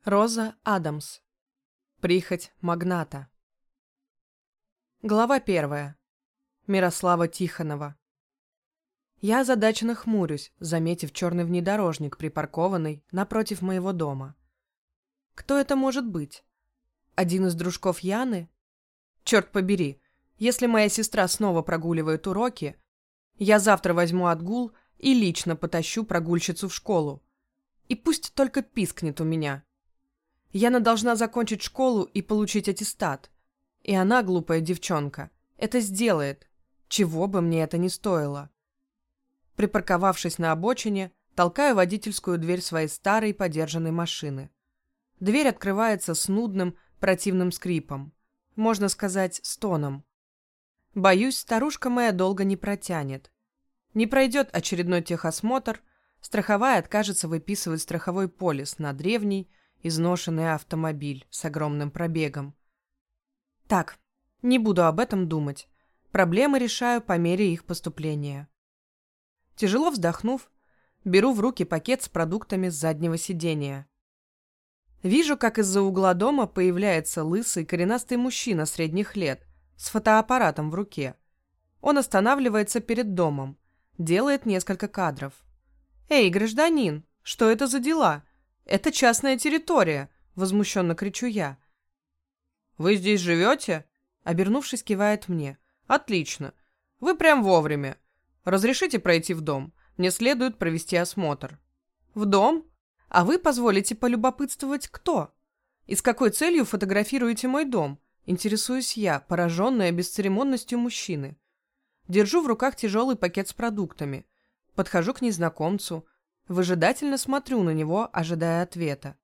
Роза Адамс. Прихоть магната. Глава 1. Мирослава Тихонова. Я озадаченно хмурюсь, заметив черный внедорожник, припаркованный напротив моего дома. Кто это может быть? Один из дружков Яны? Черт побери, если моя сестра снова прогуливает уроки, я завтра возьму отгул и лично потащу прогульщицу в школу. И пусть только пискнет у меня. Яна должна закончить школу и получить аттестат. И она, глупая девчонка, это сделает, чего бы мне это ни стоило. Припарковавшись на обочине, толкаю водительскую дверь своей старой подержанной машины. Дверь открывается с нудным, противным скрипом. Можно сказать, стоном. Боюсь, старушка моя долго не протянет. Не пройдет очередной техосмотр, страховая откажется выписывать страховой полис на древний, изношенный автомобиль с огромным пробегом. Так, не буду об этом думать. Проблемы решаю по мере их поступления. Тяжело вздохнув, беру в руки пакет с продуктами с заднего сидения. Вижу, как из-за угла дома появляется лысый коренастый мужчина средних лет с фотоаппаратом в руке. Он останавливается перед домом, делает несколько кадров. «Эй, гражданин, что это за дела? Это частная территория!» — возмущенно кричу я. «Вы здесь живете?» — обернувшись, кивает мне. «Отлично. Вы прям вовремя. Разрешите пройти в дом? Мне следует провести осмотр». «В дом? А вы позволите полюбопытствовать, кто? И с какой целью фотографируете мой дом?» Интересуюсь я, пораженная бесцеремонностью мужчины. Держу в руках тяжелый пакет с продуктами. Подхожу к незнакомцу. Выжидательно смотрю на него, ожидая ответа.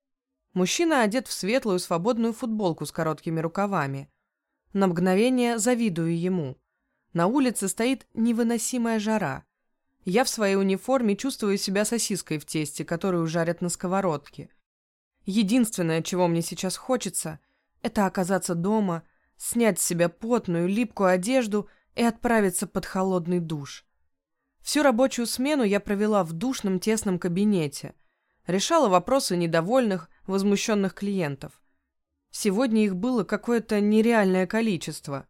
Мужчина одет в светлую свободную футболку с короткими рукавами. На мгновение завидую ему. На улице стоит невыносимая жара. Я в своей униформе чувствую себя сосиской в тесте, которую жарят на сковородке. Единственное, чего мне сейчас хочется, это оказаться дома, снять с себя потную, липкую одежду и отправиться под холодный душ. Всю рабочую смену я провела в душном тесном кабинете. Решала вопросы недовольных, возмущенных клиентов. Сегодня их было какое-то нереальное количество.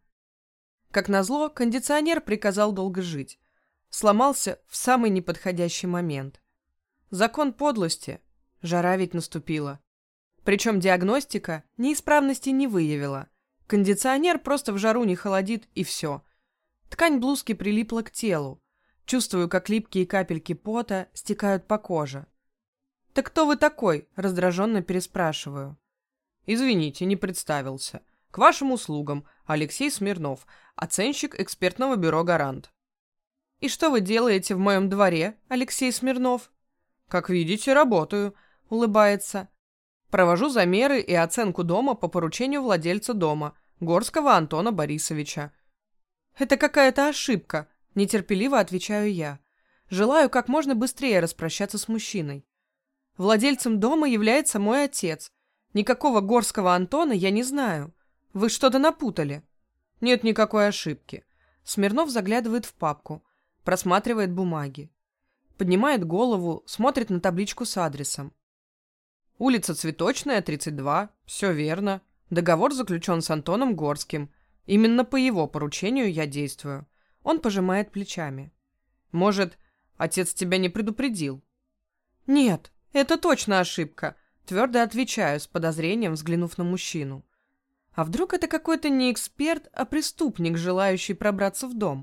Как назло, кондиционер приказал долго жить. Сломался в самый неподходящий момент. Закон подлости. Жара ведь наступила. Причем диагностика неисправности не выявила. Кондиционер просто в жару не холодит, и все. Ткань блузки прилипла к телу. Чувствую, как липкие капельки пота стекают по коже. «Так кто вы такой?» – раздраженно переспрашиваю. «Извините, не представился. К вашим услугам, Алексей Смирнов, оценщик экспертного бюро «Гарант». «И что вы делаете в моем дворе, Алексей Смирнов?» «Как видите, работаю», – улыбается. «Провожу замеры и оценку дома по поручению владельца дома, Горского Антона Борисовича». «Это какая-то ошибка», – нетерпеливо отвечаю я. Желаю как можно быстрее распрощаться с мужчиной. Владельцем дома является мой отец. Никакого Горского Антона я не знаю. Вы что-то напутали. Нет никакой ошибки. Смирнов заглядывает в папку, просматривает бумаги. Поднимает голову, смотрит на табличку с адресом. Улица Цветочная, 32. Все верно. Договор заключен с Антоном Горским. Именно по его поручению я действую. Он пожимает плечами. Может, отец тебя не предупредил? Нет, это точно ошибка. Твердо отвечаю, с подозрением взглянув на мужчину. А вдруг это какой-то не эксперт, а преступник, желающий пробраться в дом?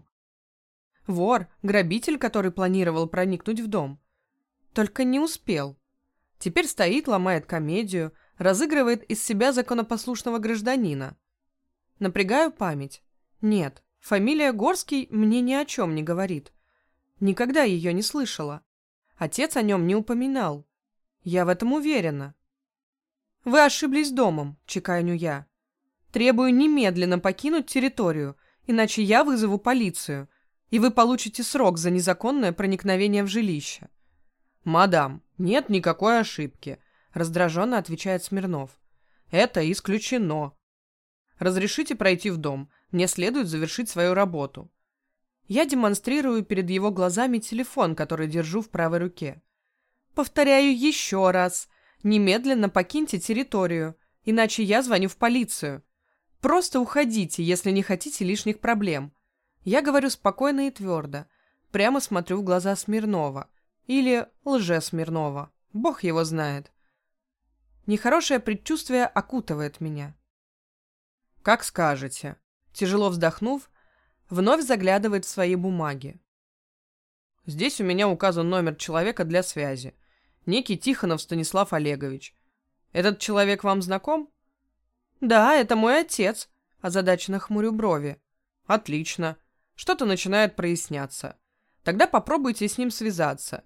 Вор, грабитель, который планировал проникнуть в дом. Только не успел. Теперь стоит, ломает комедию, разыгрывает из себя законопослушного гражданина. Напрягаю память. Нет, фамилия Горский мне ни о чем не говорит. Никогда ее не слышала. Отец о нем не упоминал. Я в этом уверена. «Вы ошиблись домом», — чеканю я. «Требую немедленно покинуть территорию, иначе я вызову полицию, и вы получите срок за незаконное проникновение в жилище». «Мадам, нет никакой ошибки», — раздраженно отвечает Смирнов. «Это исключено. Разрешите пройти в дом, мне следует завершить свою работу». Я демонстрирую перед его глазами телефон, который держу в правой руке. «Повторяю еще раз. Немедленно покиньте территорию, иначе я звоню в полицию. Просто уходите, если не хотите лишних проблем. Я говорю спокойно и твердо. Прямо смотрю в глаза Смирнова. Или лже-Смирнова. Бог его знает. Нехорошее предчувствие окутывает меня. «Как скажете». Тяжело вздохнув, вновь заглядывает в свои бумаги. «Здесь у меня указан номер человека для связи. Некий Тихонов Станислав Олегович. Этот человек вам знаком?» «Да, это мой отец», – озадаченно хмурю брови. «Отлично. Что-то начинает проясняться. Тогда попробуйте с ним связаться.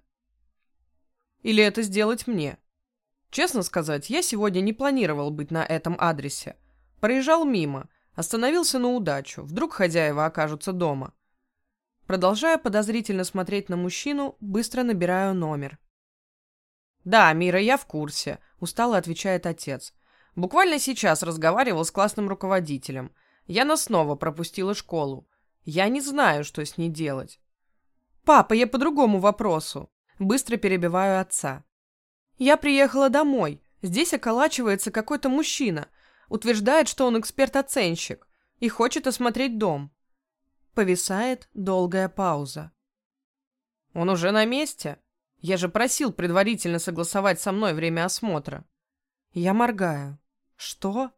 Или это сделать мне. Честно сказать, я сегодня не планировал быть на этом адресе. Проезжал мимо, остановился на удачу, вдруг хозяева окажутся дома». Продолжая подозрительно смотреть на мужчину, быстро набираю номер. «Да, Мира, я в курсе», – устало отвечает отец. «Буквально сейчас разговаривал с классным руководителем. Яна снова пропустила школу. Я не знаю, что с ней делать». «Папа, я по другому вопросу». Быстро перебиваю отца. «Я приехала домой. Здесь околачивается какой-то мужчина. Утверждает, что он эксперт-оценщик и хочет осмотреть дом». Повисает долгая пауза. «Он уже на месте? Я же просил предварительно согласовать со мной время осмотра». Я моргаю. «Что?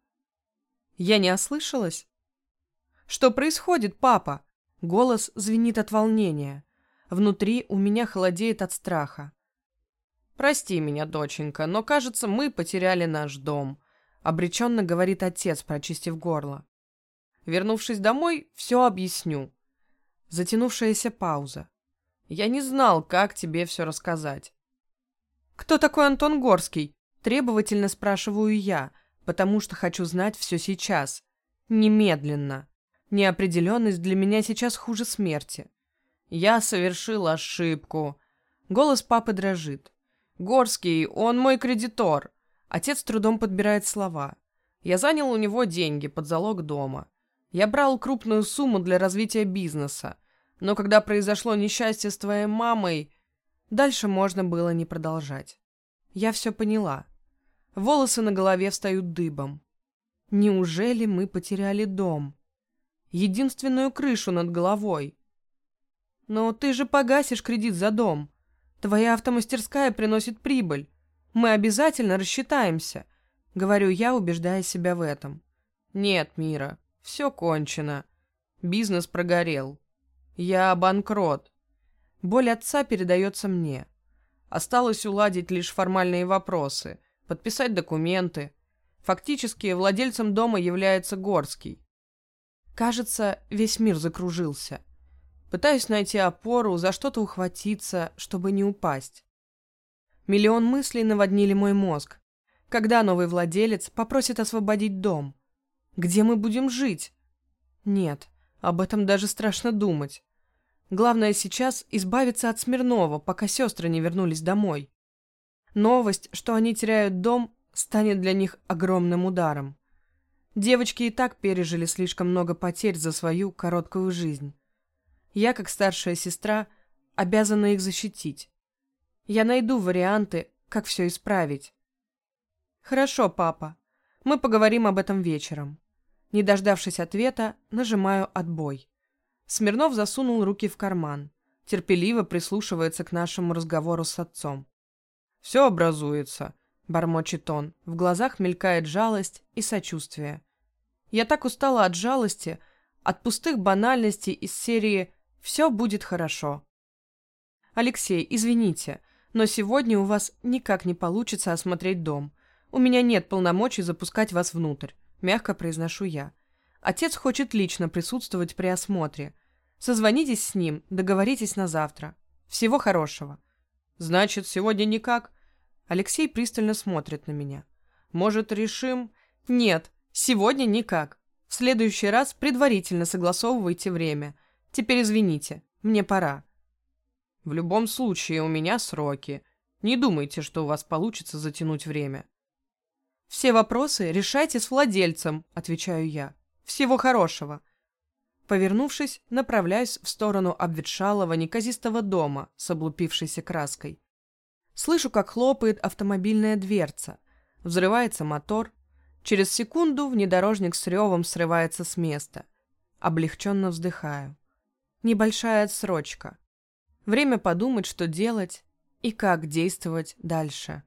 Я не ослышалась?» «Что происходит, папа?» Голос звенит от волнения. Внутри у меня холодеет от страха. «Прости меня, доченька, но, кажется, мы потеряли наш дом», — обреченно говорит отец, прочистив горло. «Вернувшись домой, все объясню». Затянувшаяся пауза. «Я не знал, как тебе все рассказать». «Кто такой Антон Горский?» — требовательно спрашиваю я, потому что хочу знать все сейчас. Немедленно. Неопределенность для меня сейчас хуже смерти. «Я совершил ошибку». Голос папы дрожит. «Горский, он мой кредитор». Отец с трудом подбирает слова. «Я занял у него деньги под залог дома. Я брал крупную сумму для развития бизнеса. Но когда произошло несчастье с твоей мамой...» Дальше можно было не продолжать. Я все поняла. Волосы на голове встают дыбом. Неужели мы потеряли дом? Единственную крышу над головой. «Но ты же погасишь кредит за дом. Твоя автомастерская приносит прибыль. Мы обязательно рассчитаемся», — говорю я, убеждая себя в этом. «Нет, Мира, все кончено. Бизнес прогорел. Я банкрот. Боль отца передается мне. Осталось уладить лишь формальные вопросы, подписать документы. Фактически владельцем дома является Горский. Кажется, весь мир закружился. Пытаюсь найти опору, за что-то ухватиться, чтобы не упасть. Миллион мыслей наводнили мой мозг. Когда новый владелец попросит освободить дом? Где мы будем жить? Нет, об этом даже страшно думать. Главное сейчас избавиться от Смирнова, пока сестры не вернулись домой. Новость, что они теряют дом, станет для них огромным ударом. Девочки и так пережили слишком много потерь за свою короткую жизнь. Я, как старшая сестра, обязана их защитить. Я найду варианты, как все исправить. «Хорошо, папа. Мы поговорим об этом вечером». Не дождавшись ответа, нажимаю «отбой». Смирнов засунул руки в карман. Терпеливо прислушивается к нашему разговору с отцом. «Все образуется», — бормочет он. В глазах мелькает жалость и сочувствие. Я так устала от жалости, от пустых банальностей из серии «Все будет хорошо». «Алексей, извините, но сегодня у вас никак не получится осмотреть дом. У меня нет полномочий запускать вас внутрь», — мягко произношу я. «Отец хочет лично присутствовать при осмотре. Созвонитесь с ним, договоритесь на завтра. Всего хорошего». «Значит, сегодня никак?» Алексей пристально смотрит на меня. «Может, решим?» «Нет, сегодня никак. В следующий раз предварительно согласовывайте время. Теперь извините, мне пора». «В любом случае, у меня сроки. Не думайте, что у вас получится затянуть время». «Все вопросы решайте с владельцем», — отвечаю я. «Всего хорошего». Повернувшись, направляюсь в сторону обветшалого неказистого дома с облупившейся краской. Слышу, как хлопает автомобильная дверца. Взрывается мотор. Через секунду внедорожник с ревом срывается с места. Облегченно вздыхаю. Небольшая отсрочка. Время подумать, что делать и как действовать дальше.